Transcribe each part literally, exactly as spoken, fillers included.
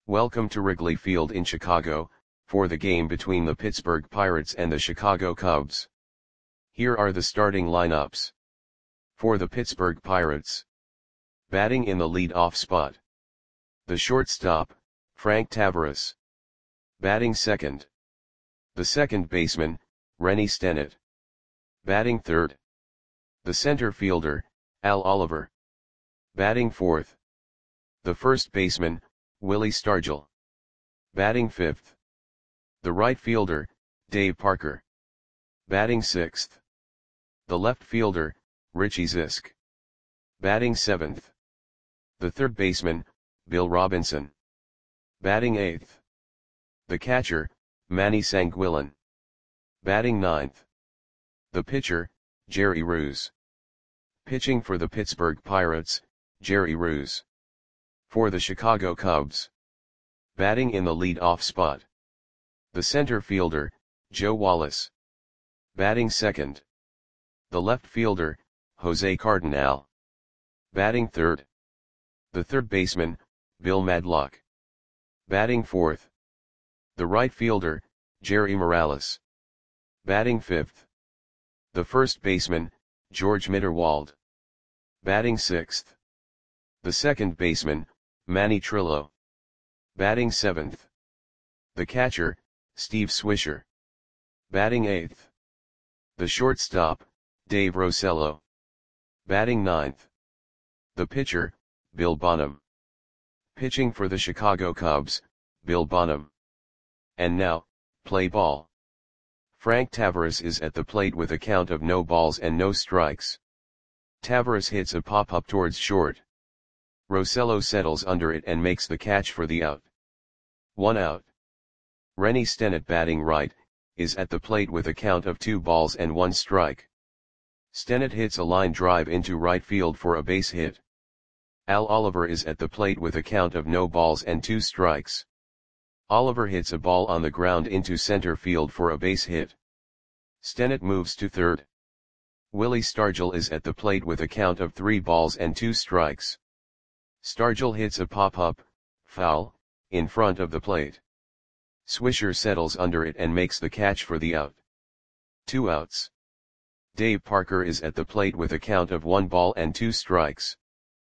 Welcome to Wrigley Field in Chicago, for the game between the Pittsburgh Pirates and the Chicago Cubs. Here are the starting lineups. For the Pittsburgh Pirates. Batting in the lead-off spot. The shortstop, Frank Taveras. Batting second. The second baseman, Rennie Stennett. Batting third. The center fielder, Al Oliver. Batting fourth. The first baseman, Willie Stargell. Batting fifth. The right fielder, Dave Parker. Batting sixth. The left fielder, Richie Zisk. Batting seventh. The third baseman, Bill Robinson. Batting eighth. The catcher, Manny Sanguillen. Batting ninth. The pitcher, Jerry Ruse. Pitching for the Pittsburgh Pirates, Jerry Ruse. For the Chicago Cubs. Batting in the lead-off spot. The center fielder, Joe Wallace. Batting second. The left fielder, Jose Cardinal. Batting third. The third baseman, Bill Madlock. Batting fourth. The right fielder, Jerry Morales. Batting fifth. The first baseman, George Mitterwald. Batting sixth. The second baseman, Manny Trillo. Batting seventh. The catcher, Steve Swisher. Batting eighth. The shortstop, Dave Rosello. Batting ninth. The pitcher, Bill Bonham. Pitching for the Chicago Cubs, Bill Bonham. And now, play ball. Frank Taveras is at the plate with a count of no balls and no strikes. Taveras hits a pop-up towards short. Rosello settles under it and makes the catch for the out. One out. Rennie Stennett, batting right, is at the plate with a count of two balls and one strike. Stennett hits a line drive into right field for a base hit. Al Oliver is at the plate with a count of no balls and two strikes. Oliver hits a ball on the ground into center field for a base hit. Stennett moves to third. Willie Stargell is at the plate with a count of three balls and two strikes. Stargell hits a pop-up, foul, in front of the plate. Swisher settles under it and makes the catch for the out. Two outs. Dave Parker is at the plate with a count of one ball and two strikes.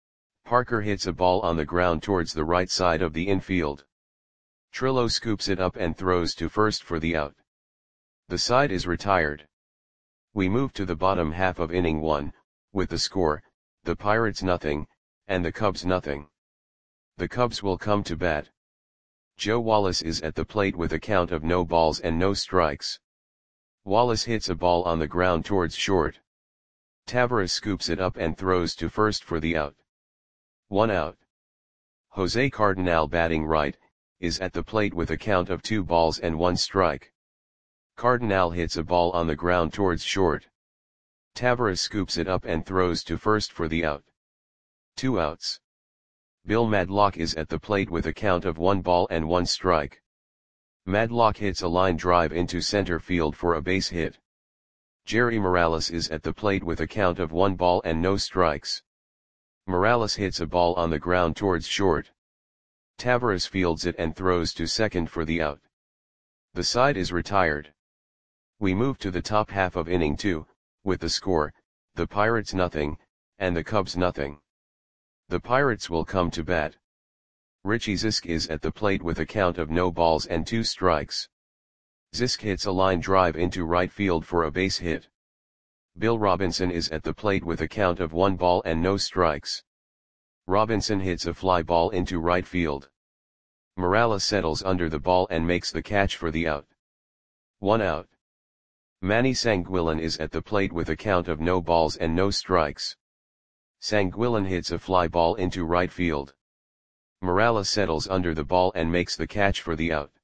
Parker hits a ball on the ground towards the right side of the infield. Trillo scoops it up and throws to first for the out. The side is retired. We move to the bottom half of inning one, with the score, the Pirates nothing, and the Cubs nothing. The Cubs will come to bat. Joe Wallace is at the plate with a count of no balls and no strikes. Wallace hits a ball on the ground towards short. Taveras scoops it up and throws to first for the out. One out. Jose Cardinal, batting right, is at the plate with a count of two balls and one strike. Cardinal hits a ball on the ground towards short. Taveras scoops it up and throws to first for the out. Two outs. Bill Madlock is at the plate with a count of one ball and one strike. Madlock hits a line drive into center field for a base hit. Jerry Morales is at the plate with a count of one ball and no strikes. Morales hits a ball on the ground towards short. Taveras fields it and throws to second for the out. The side is retired. We move to the top half of inning two, with the score, the Pirates nothing, and the Cubs nothing. The Pirates will come to bat. Richie Zisk is at the plate with a count of no balls and two strikes. Zisk hits a line drive into right field for a base hit. Bill Robinson is at the plate with a count of one ball and no strikes. Robinson hits a fly ball into right field. Morales settles under the ball and makes the catch for the out. One out. Manny Sanguillen is at the plate with a count of no balls and no strikes. Sanguillen hits a fly ball into right field. Morales settles under the ball and makes the catch for the out.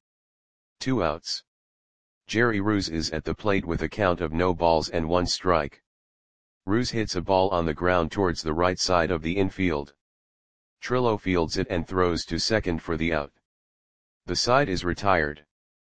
Two outs. Jerry Ruse is at the plate with a count of no balls and one strike. Ruse hits a ball on the ground towards the right side of the infield. Trillo fields it and throws to second for the out. The side is retired.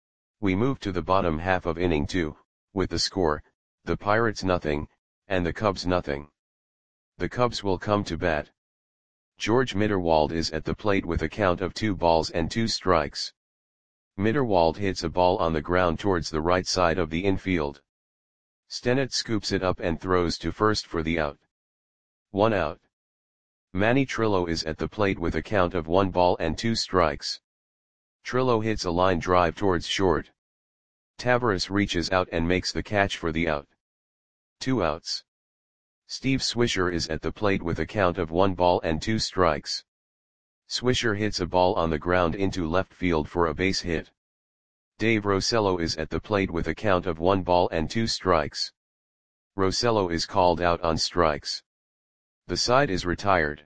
We move to the bottom half of inning two, with the score, the Pirates nothing, and the Cubs nothing. The Cubs will come to bat. George Mitterwald is at the plate with a count of two balls and two strikes. Mitterwald hits a ball on the ground towards the right side of the infield. Stennett scoops it up and throws to first for the out. One out. Manny Trillo is at the plate with a count of one ball and two strikes. Trillo hits a line drive towards short. Taveras reaches out and makes the catch for the out. Two outs. Steve Swisher is at the plate with a count of one ball and two strikes. Swisher hits a ball on the ground into left field for a base hit. Dave Rosello is at the plate with a count of one ball and two strikes. Rosello is called out on strikes. The side is retired.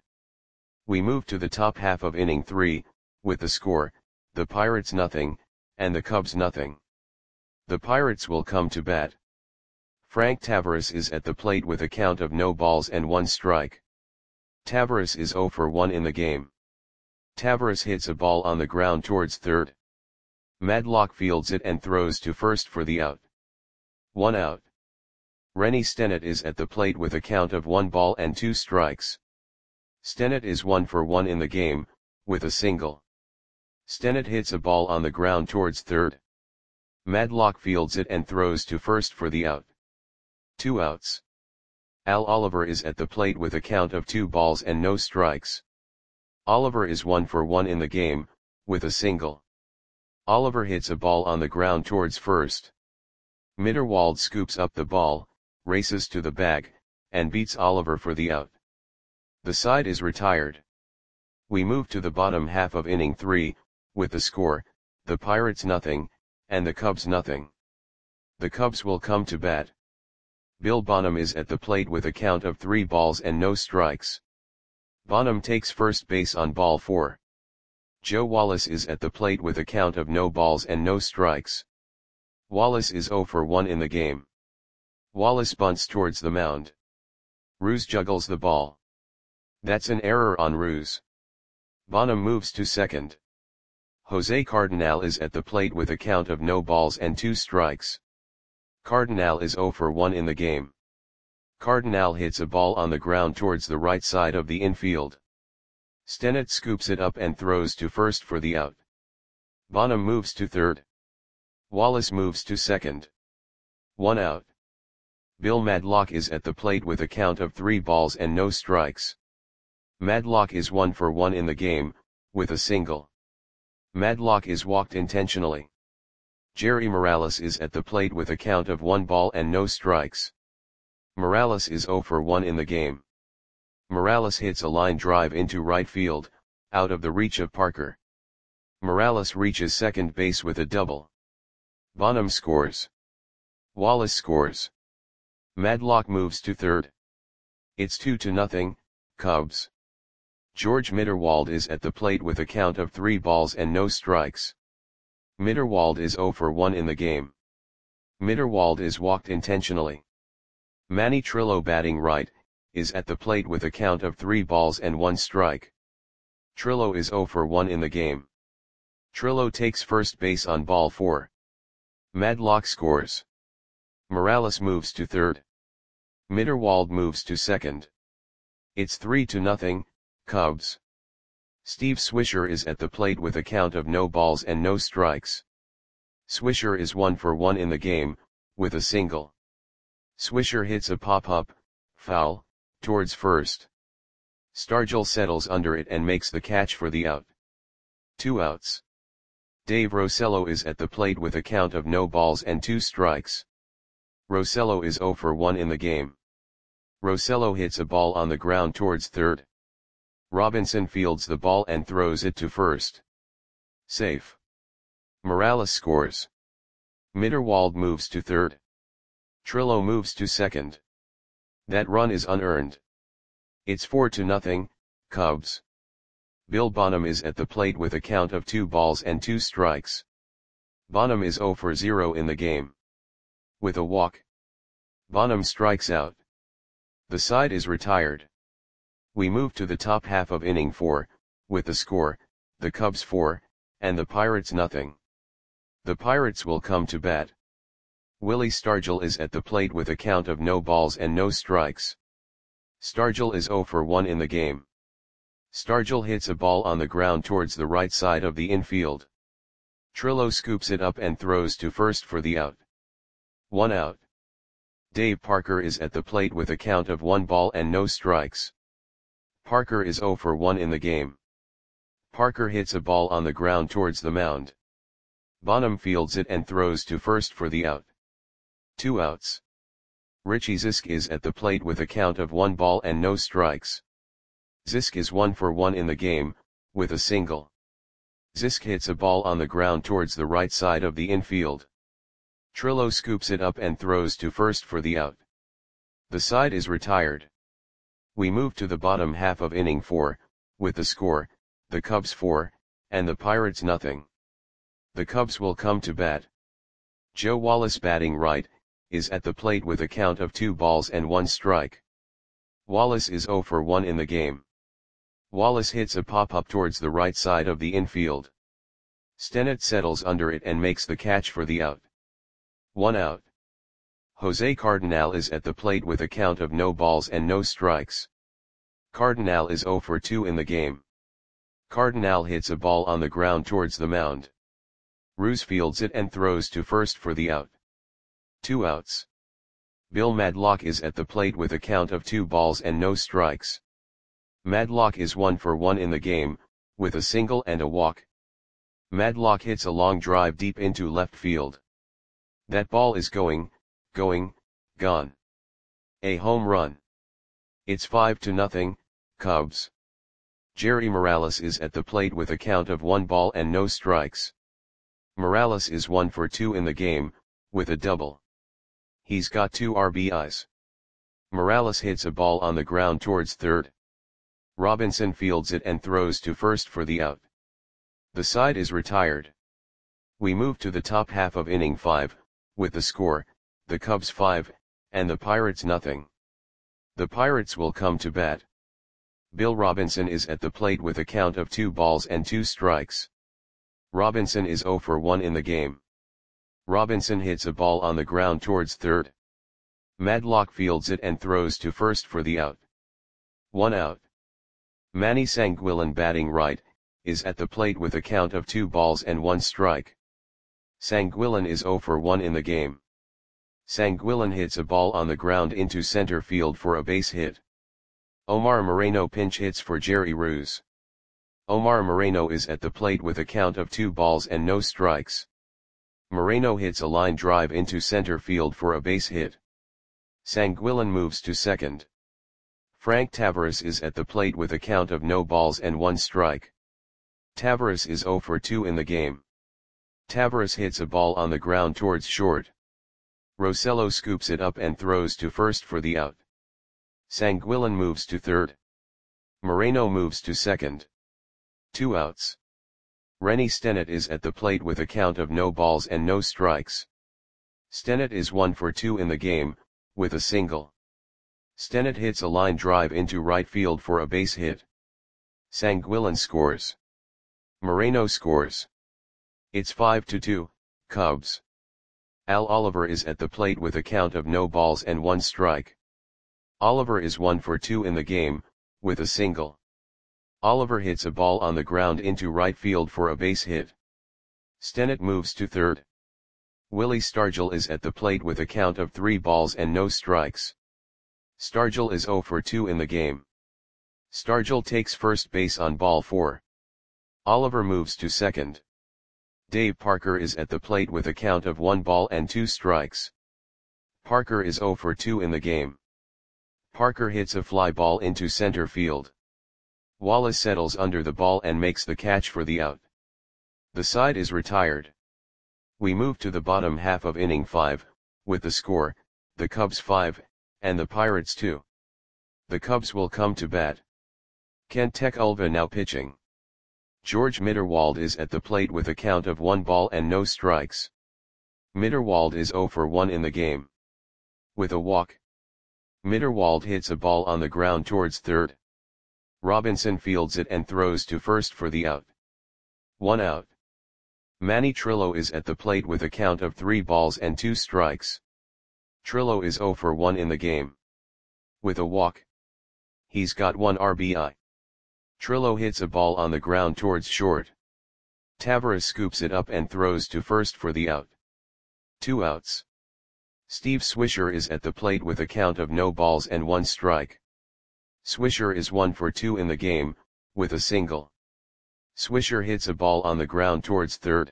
We move to the top half of inning three, with the score, the Pirates nothing, and the Cubs nothing. The Pirates will come to bat. Frank Taveras is at the plate with a count of no balls and one strike. Taveras is zero for one in the game. Taveras hits a ball on the ground towards third. Madlock fields it and throws to first for the out. One out. Rennie Stennett is at the plate with a count of one ball and two strikes. Stennett is one for one in the game, with a single. Stennett hits a ball on the ground towards third. Madlock fields it and throws to first for the out. Two outs. Al Oliver is at the plate with a count of two balls and no strikes. Oliver is one for one in the game, with a single. Oliver hits a ball on the ground towards first. Mitterwald scoops up the ball, races to the bag, and beats Oliver for the out. The side is retired. We move to the bottom half of inning three, with the score, the Pirates nothing, and the Cubs nothing. The Cubs will come to bat. Bill Bonham is at the plate with a count of three balls and no strikes. Bonham takes first base on ball four. Joe Wallace is at the plate with a count of no balls and no strikes. Wallace is zero for one in the game. Wallace bunts towards the mound. Ruse juggles the ball. That's an error on Ruse. Bonham moves to second. Jose Cardinal is at the plate with a count of no balls and two strikes. Cardinal is zero for one in the game. Cardinal hits a ball on the ground towards the right side of the infield. Stennett scoops it up and throws to first for the out. Bonham moves to third. Wallace moves to second. One out. Bill Madlock is at the plate with a count of three balls and no strikes. Madlock is one for one in the game, with a single. Madlock is walked intentionally. Jerry Morales is at the plate with a count of one ball and no strikes. Morales is zero for one in the game. Morales hits a line drive into right field, out of the reach of Parker. Morales reaches second base with a double. Bonham scores. Wallace scores. Madlock moves to third. It's two to nothing, Cubs. George Mitterwald is at the plate with a count of three balls and no strikes. Mitterwald is zero for one in the game. Mitterwald is walked intentionally. Manny Trillo, batting right, is at the plate with a count of three balls and one strike. Trillo is zero for one in the game. Trillo takes first base on ball four. Madlock scores. Morales moves to third. Mitterwald moves to second. It's three to nothing, Cubs. Steve Swisher is at the plate with a count of no balls and no strikes. Swisher is one for one in the game, with a single. Swisher hits a pop-up, foul, towards first. Stargell settles under it and makes the catch for the out. Two outs. Dave Rosello is at the plate with a count of no balls and two strikes. Rosello is zero for one in the game. Rosello hits a ball on the ground towards third. Robinson fields the ball and throws it to first. Safe. Morales scores. Mitterwald moves to third. Trillo moves to second. That run is unearned. It's four to nothing, Cubs. Bill Bonham is at the plate with a count of two balls and two strikes. Bonham is zero for zero in the game. With a walk. Bonham strikes out. The side is retired. We move to the top half of inning four, with the score, the Cubs four, and the Pirates nothing. The Pirates will come to bat. Willie Stargell is at the plate with a count of no balls and no strikes. Stargell is zero for one in the game. Stargell hits a ball on the ground towards the right side of the infield. Trillo scoops it up and throws to first for the out. One out. Dave Parker is at the plate with a count of one ball and no strikes. Parker is zero for one in the game. Parker hits a ball on the ground towards the mound. Bonham fields it and throws to first for the out. Two outs. Richie Zisk is at the plate with a count of one ball and no strikes. Zisk is one for one in the game, with a single. Zisk hits a ball on the ground towards the right side of the infield. Trillo scoops it up and throws to first for the out. The side is retired. We move to the bottom half of inning four, with the score, the Cubs four, and the Pirates nothing. The Cubs will come to bat. Joe Wallace, batting right, is at the plate with a count of two balls and one strike. Wallace is zero for one in the game. Wallace hits a pop-up towards the right side of the infield. Stennett settles under it and makes the catch for the out. One out. Jose Cardinal is at the plate with a count of no balls and no strikes. Cardinal is zero for two in the game. Cardinal hits a ball on the ground towards the mound. Roos fields it and throws to first for the out. Two outs. Bill Madlock is at the plate with a count of two balls and no strikes. Madlock is one for one in the game, with a single and a walk. Madlock hits a long drive deep into left field. That ball is going, going, gone. A home run. It's five to nothing, Cubs. Jerry Morales is at the plate with a count of one ball and no strikes. Morales is one for two in the game, with a double. He's got two R B Is. Morales hits a ball on the ground towards third. Robinson fields it and throws to first for the out. The side is retired. We move to the top half of inning five, with the score, the Cubs five, and the Pirates nothing. The Pirates will come to bat. Bill Robinson is at the plate with a count of two balls and two strikes. Robinson is zero for one in the game. Robinson hits a ball on the ground towards third. Madlock fields it and throws to first for the out. One out. Manny Sanguillen, batting right, is at the plate with a count of two balls and one strike. Sanguillen is zero for one in the game. Sanguillen hits a ball on the ground into center field for a base hit. Omar Moreno pinch hits for Jerry Roos. Omar Moreno is at the plate with a count of two balls and no strikes. Moreno hits a line drive into center field for a base hit. Sanguillen moves to second. Frank Tavares is at the plate with a count of no balls and one strike. Tavares is zero for two in the game. Tavares hits a ball on the ground towards short. Rosello scoops it up and throws to first for the out. Sanguillen moves to third. Moreno moves to second. Two outs. Rennie Stennett is at the plate with a count of no balls and no strikes. Stennett is one for two in the game, with a single. Stennett hits a line drive into right field for a base hit. Sanguillen scores. Moreno scores. It's five to two, Cubs. Al Oliver is at the plate with a count of no balls and one strike. Oliver is one for two in the game, with a single. Oliver hits a ball on the ground into right field for a base hit. Stennett moves to third. Willie Stargell is at the plate with a count of three balls and no strikes. Stargell is zero for two in the game. Stargell takes first base on ball four. Oliver moves to second. Dave Parker is at the plate with a count of one ball and two strikes. Parker is zero for two in the game. Parker hits a fly ball into center field. Wallace settles under the ball and makes the catch for the out. The side is retired. We move to the bottom half of inning five, with the score, the Cubs five, and the Pirates two. The Cubs will come to bat. Kent Tekulve now pitching. George Mitterwald is at the plate with a count of one ball and no strikes. Mitterwald is zero for one in the game. With a walk. Mitterwald hits a ball on the ground towards third. Robinson fields it and throws to first for the out. One out. Manny Trillo is at the plate with a count of three balls and two strikes. Trillo is zero for one in the game. With a walk. He's got one R B I. Trillo hits a ball on the ground towards short. Tavares scoops it up and throws to first for the out. Two outs. Steve Swisher is at the plate with a count of no balls and one strike. Swisher is one for two in the game, with a single. Swisher hits a ball on the ground towards third.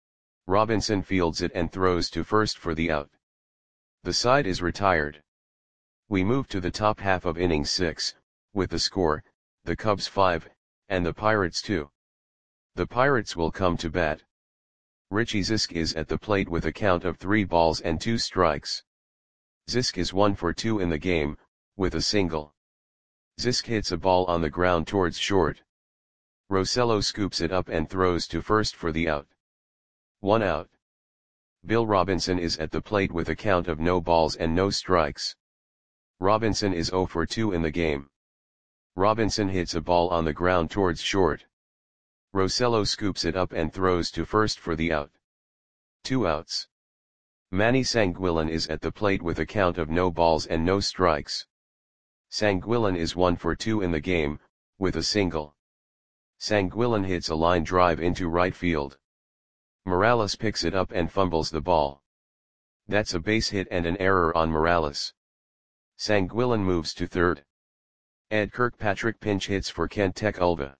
Robinson fields it and throws to first for the out. The side is retired. We move to the top half of inning six, with the score, the Cubs five, and the Pirates two. The Pirates will come to bat. Richie Zisk is at the plate with a count of three balls and two strikes. Zisk is one for two in the game, with a single. Zisk hits a ball on the ground towards short. Rosello scoops it up and throws to first for the out. One out. Bill Robinson is at the plate with a count of no balls and no strikes. Robinson is zero for two in the game. Robinson hits a ball on the ground towards short. Rosello scoops it up and throws to first for the out. Two outs. Manny Sanguillen is at the plate with a count of no balls and no strikes. Sanguillen is one for two in the game, with a single. Sanguillen hits a line drive into right field. Morales picks it up and fumbles the ball. That's a base hit and an error on Morales. Sanguillen moves to third. Ed Kirkpatrick pinch hits for Kent Tekulve.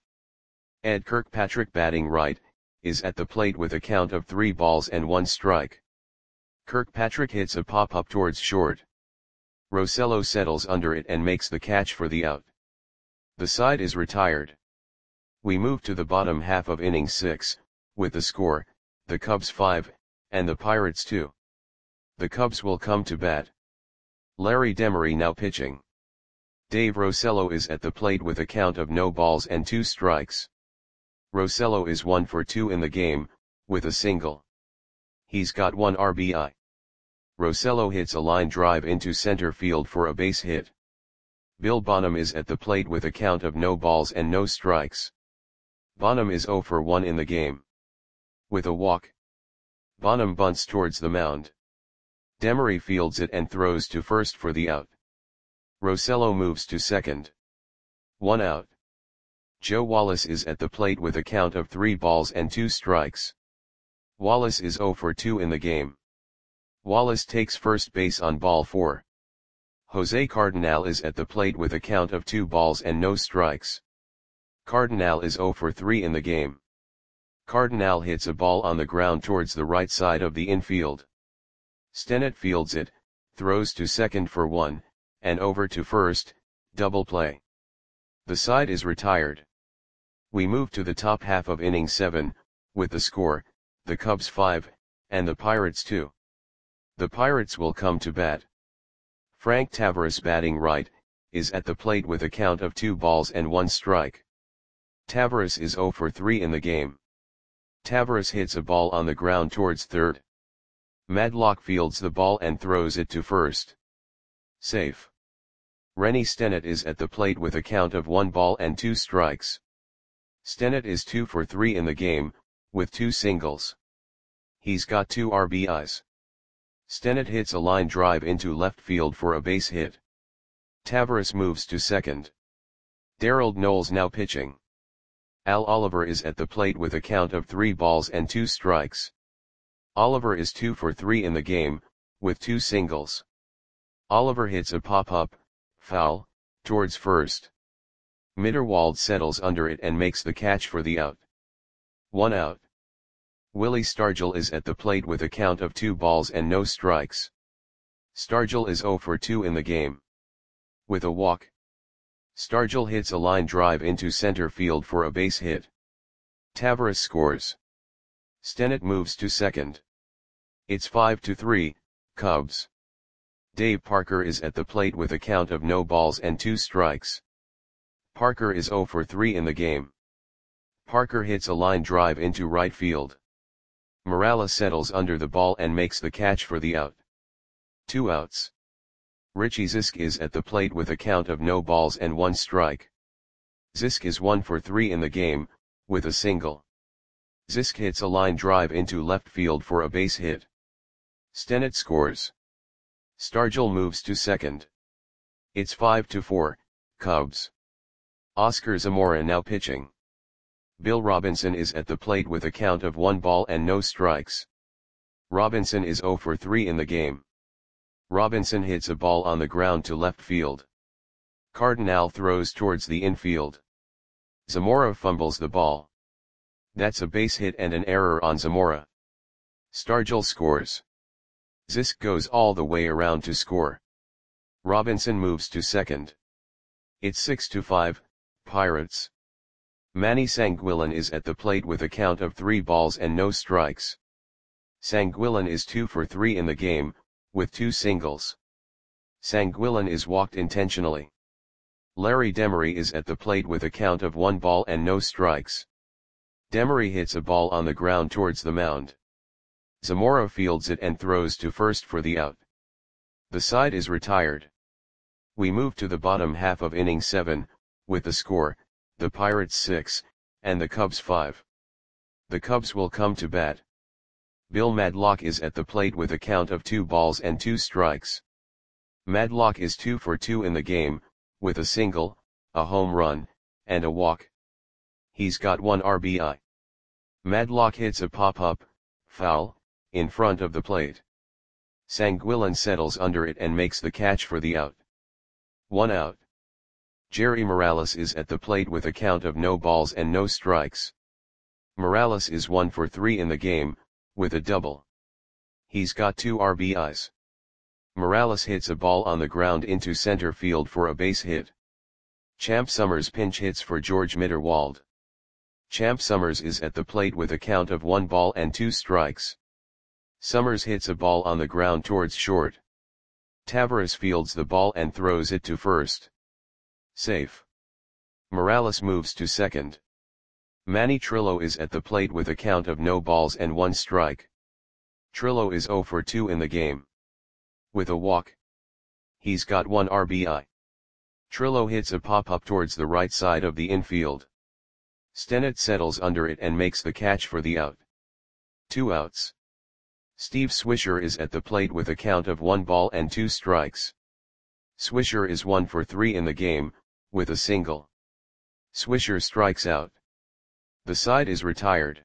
Ed Kirkpatrick, batting right, is at the plate with a count of three balls and one strike. Kirkpatrick hits a pop-up towards short. Rosello settles under it and makes the catch for the out. The side is retired. We move to the bottom half of inning six, with the score, the Cubs five, and the Pirates two. The Cubs will come to bat. Larry Demery now pitching. Dave Rosello is at the plate with a count of no balls and two strikes. Rosello is one for two in the game, with a single. He's got one R B I. Rosello hits a line drive into center field for a base hit. Bill Bonham is at the plate with a count of no balls and no strikes. Bonham is zero for one in the game. With a walk. Bonham bunts towards the mound. Demery fields it and throws to first for the out. Rosello moves to second. One out. Joe Wallace is at the plate with a count of three balls and two strikes. Wallace is zero for two in the game. Wallace takes first base on ball four. Jose Cardinal is at the plate with a count of two balls and no strikes. Cardinal is zero for three in the game. Cardinal hits a ball on the ground towards the right side of the infield. Stennett fields it, throws to second for one, and over to first, double play. The side is retired. We move to the top half of inning seven, with the score, the Cubs five, and the Pirates two. The Pirates will come to bat. Frank Tavares, batting right, is at the plate with a count of two balls and one strike. Tavares is zero for three in the game. Tavares hits a ball on the ground towards third. Madlock fields the ball and throws it to first. Safe. Rennie Stennett is at the plate with a count of one ball and two strikes. Stennett is two for three in the game, with two singles. He's got two R B Is. Stennett hits a line drive into left field for a base hit. Tavares moves to second. Darrell Knowles now pitching. Al Oliver is at the plate with a count of three balls and two strikes. Oliver is two for three in the game, with two singles. Oliver hits a pop-up, foul, towards first. Mitterwald settles under it and makes the catch for the out. One out. Willie Stargell is at the plate with a count of two balls and no strikes. Stargell is zero for two in the game. With a walk. Stargell hits a line drive into center field for a base hit. Tavares scores. Stennett moves to second. It's five to three, Cubs. Dave Parker is at the plate with a count of no balls and two strikes. Parker is zero for three in the game. Parker hits a line drive into right field. Morales settles under the ball and makes the catch for the out. Two outs. Richie Zisk is at the plate with a count of no balls and one strike. Zisk is one for three in the game, with a single. Zisk hits a line drive into left field for a base hit. Stennett scores. Stargell moves to second. It's five to four, Cubs. Oscar Zamora now pitching. Bill Robinson is at the plate with a count of one ball and no strikes. Robinson is zero for three in the game. Robinson hits a ball on the ground to left field. Cardinal throws towards the infield. Zamora fumbles the ball. That's a base hit and an error on Zamora. Stargell scores. Zisk goes all the way around to score. Robinson moves to second. It's six to five, Pirates. Manny Sanguillen is at the plate with a count of three balls and no strikes. Sanguillen is two for three in the game, with two singles. Sanguillen is walked intentionally. Larry Demery is at the plate with a count of one ball and no strikes. Demery hits a ball on the ground towards the mound. Zamora fields it and throws to first for the out. The side is retired. We move to the bottom half of inning seven, with the score, the Pirates six, and the Cubs five. The Cubs will come to bat. Bill Madlock is at the plate with a count of two balls and two strikes. Madlock is two for two in the game, with a single, a home run, and a walk. He's got one R B I. Madlock hits a pop-up, foul, in front of the plate. Sanguillen settles under it and makes the catch for the out. One out. Jerry Morales is at the plate with a count of no balls and no strikes. Morales is one for three in the game, with a double. He's got two R B Is. Morales hits a ball on the ground into center field for a base hit. Champ Summers pinch hits for George Mitterwald. Champ Summers is at the plate with a count of one ball and two strikes. Summers hits a ball on the ground towards short. Taveras fields the ball and throws it to first. Safe. Morales moves to second. Manny Trillo is at the plate with a count of no balls and one strike. Trillo is zero for two in the game. With a walk. He's got one R B I. Trillo hits a pop-up towards the right side of the infield. Stennett settles under it and makes the catch for the out. Two outs. Steve Swisher is at the plate with a count of one ball and two strikes. Swisher is one for three in the game, with a single. Swisher strikes out. The side is retired.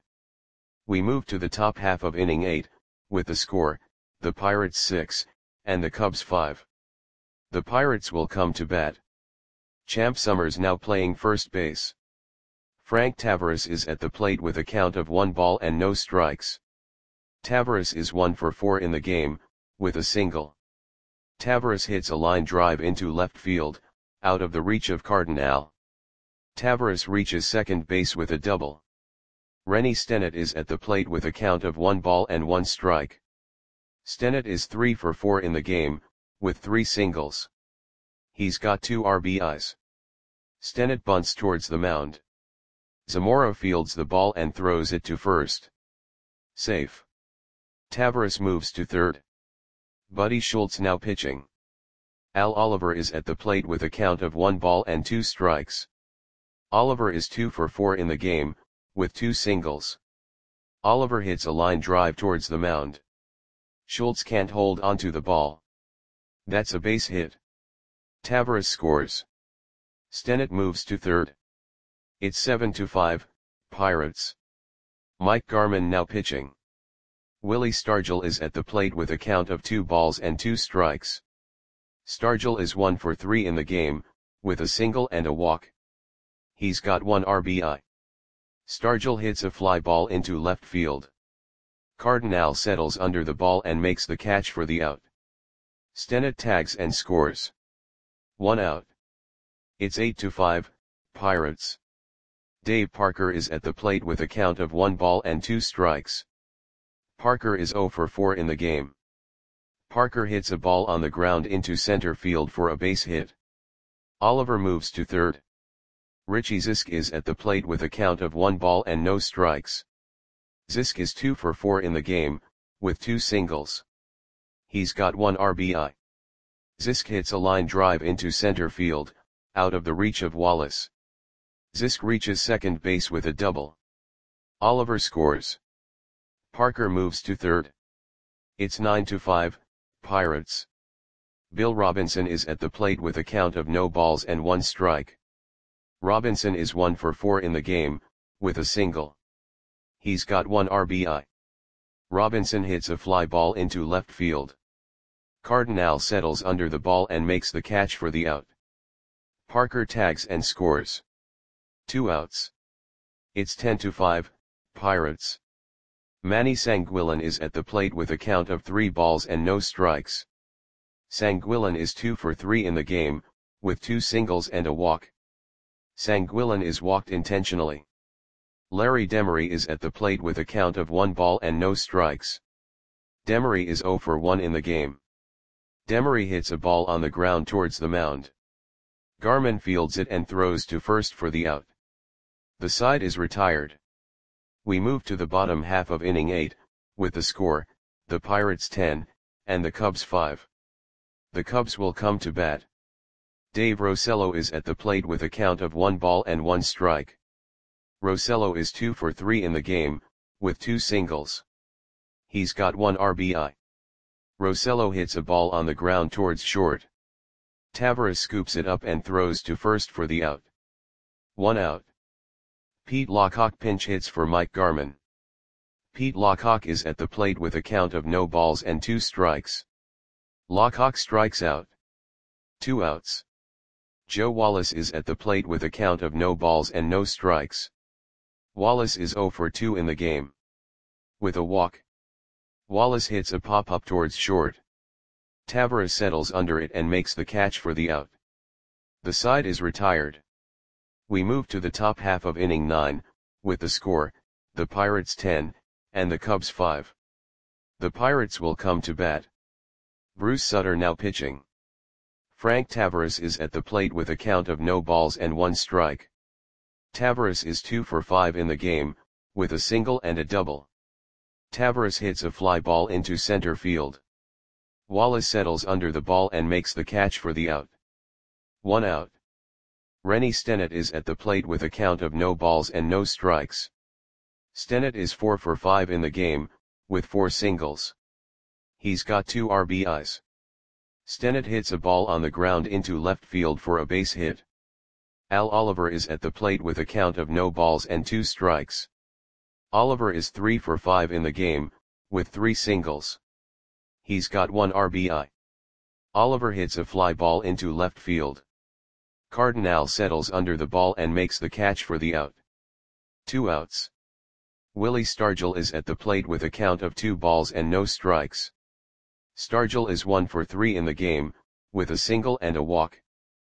We move to the top half of inning eight, with the score, the Pirates six, and the Cubs five. The Pirates will come to bat. Champ Summers now playing first base. Frank Taveras is at the plate with a count of one ball and no strikes. Taveras is one for four in the game, with a single. Taveras hits a line drive into left field, out of the reach of Cardinal. Taveras reaches second base with a double. Rennie Stennett is at the plate with a count of one ball and one strike. Stennett is three for four in the game, with three singles. He's got two R B Is. Stennett bunts towards the mound. Zamora fields the ball and throws it to first. Safe. Taveras moves to third. Buddy Schultz now pitching. Al Oliver is at the plate with a count of one ball and two strikes. Oliver is two for four in the game, with two singles. Oliver hits a line drive towards the mound. Schultz can't hold onto the ball. That's a base hit. Taveras scores. Stennett moves to third. It's seven to five, Pirates. Mike Garman now pitching. Willie Stargell is at the plate with a count of two balls and two strikes. Stargell is one for three in the game, with a single and a walk. He's got one R B I. Stargell hits a fly ball into left field. Cardinal settles under the ball and makes the catch for the out. Stennett tags and scores. One out. It's eight to five, Pirates. Dave Parker is at the plate with a count of one ball and two strikes. Parker is zero for four in the game. Parker hits a ball on the ground into center field for a base hit. Oliver moves to third. Richie Zisk is at the plate with a count of one ball and no strikes. Zisk is two for four in the game, with two singles. He's got one R B I. Zisk hits a line drive into center field, out of the reach of Wallace. Zisk reaches second base with a double. Oliver scores. Parker moves to third. It's nine to five, Pirates. Bill Robinson is at the plate with a count of no balls and one strike. Robinson is one for four in the game, with a single. He's got one R B I. Robinson hits a fly ball into left field. Cardinal settles under the ball and makes the catch for the out. Parker tags and scores. Two outs. It's ten to five, Pirates. Manny Sanguillen is at the plate with a count of three balls and no strikes. Sanguillen is two for three in the game, with two singles and a walk. Sanguillen is walked intentionally. Larry Demery is at the plate with a count of one ball and no strikes. Demery is zero for one in the game. Demery hits a ball on the ground towards the mound. Garman fields it and throws to first for the out. The side is retired. We move to the bottom half of inning eight, with the score, the Pirates ten, and the Cubs five. The Cubs will come to bat. Dave Rosello is at the plate with a count of one ball and one strike. Rosello is two for three in the game, with two singles. He's got one R B I. Rosello hits a ball on the ground towards short. Tavares scoops it up and throws to first for the out. One out. Pete Lockock pinch hits for Mike Garman. Pete Lockock is at the plate with a count of no balls and two strikes. Lockock strikes out. Two outs. Joe Wallace is at the plate with a count of no balls and no strikes. Wallace is zero for two in the game. With a walk. Wallace hits a pop-up towards short. Tavares settles under it and makes the catch for the out. The side is retired. We move to the top half of inning nine, with the score, the Pirates ten, and the Cubs five. The Pirates will come to bat. Bruce Sutter now pitching. Frank Tavares is at the plate with a count of no balls and one strike. Tavares is two for five in the game, with a single and a double. Tavares hits a fly ball into center field. Wallace settles under the ball and makes the catch for the out. One out. Rennie Stennett is at the plate with a count of no balls and no strikes. Stennett is four for five in the game, with four singles. He's got two R B Is. Stennett hits a ball on the ground into left field for a base hit. Al Oliver is at the plate with a count of no balls and two strikes. Oliver is three for five in the game, with three singles. He's got one R B I. Oliver hits a fly ball into left field. Cardinal settles under the ball and makes the catch for the out. Two outs. Willie Stargell is at the plate with a count of two balls and no strikes. Stargell is one for three in the game, with a single and a walk.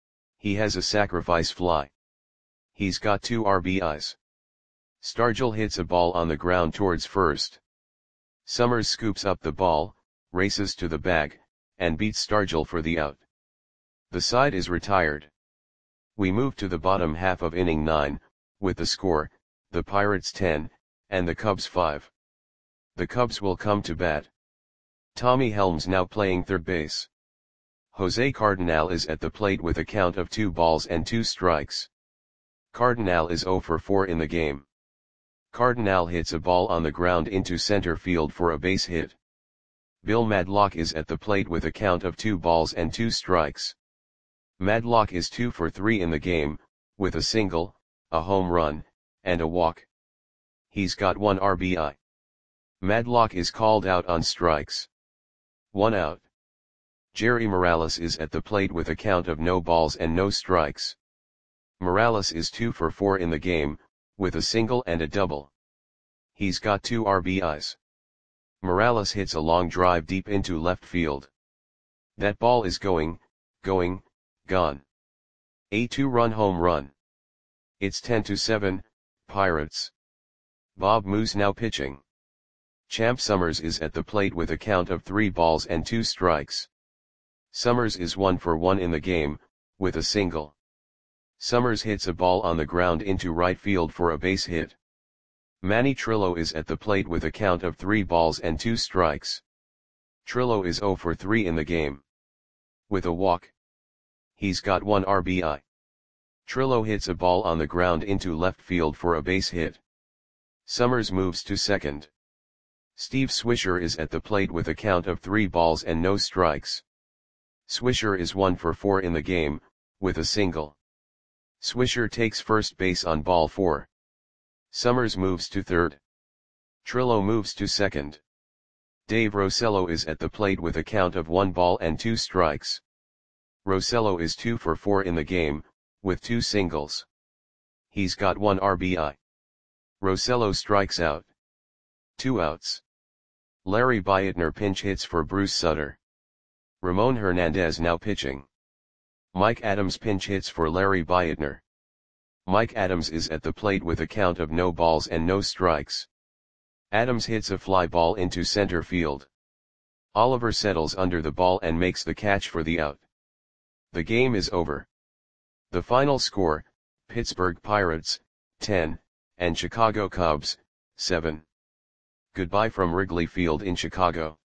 He has a sacrifice fly. He's got two R B Is. Stargell hits a ball on the ground towards first. Summers scoops up the ball, races to the bag, and beats Stargell for the out. The side is retired. We move to the bottom half of inning nine, with the score, the Pirates ten, and the Cubs five. The Cubs will come to bat. Tommy Helms now playing third base. Jose Cardinal is at the plate with a count of two balls and two strikes. Cardinal is zero for four in the game. Cardinal hits a ball on the ground into center field for a base hit. Bill Madlock is at the plate with a count of two balls and two strikes. Madlock is two for three in the game, with a single, a home run, and a walk. He's got one R B I. Madlock is called out on strikes. One out. Jerry Morales is at the plate with a count of no balls and no strikes. Morales is two for four in the game, with a single and a double. He's got two R B Is. Morales hits a long drive deep into left field. That ball is going, going, gone. A two-run home run. It's ten to seven, Pirates. Bob Moose now pitching. Champ Summers is at the plate with a count of three balls and two strikes. Summers is one for one in the game, with a single. Summers hits a ball on the ground into right field for a base hit. Manny Trillo is at the plate with a count of three balls and two strikes. Trillo is zero for three in the game. With a walk. He's got one R B I. Trillo hits a ball on the ground into left field for a base hit. Summers moves to second. Steve Swisher is at the plate with a count of three balls and no strikes. Swisher is one for four in the game, with a single. Swisher takes first base on ball four. Summers moves to third. Trillo moves to second. Dave Rosello is at the plate with a count of one ball and two strikes. Rosello is two for four in the game, with two singles. He's got one R B I. Rosello strikes out. Two outs. Larry Bietner pinch hits for Bruce Sutter. Ramon Hernandez now pitching. Mike Adams pinch hits for Larry Bietner. Mike Adams is at the plate with a count of no balls and no strikes. Adams hits a fly ball into center field. Oliver settles under the ball and makes the catch for the out. The game is over. The final score, Pittsburgh Pirates, ten, and Chicago Cubs, seven. Goodbye from Wrigley Field in Chicago.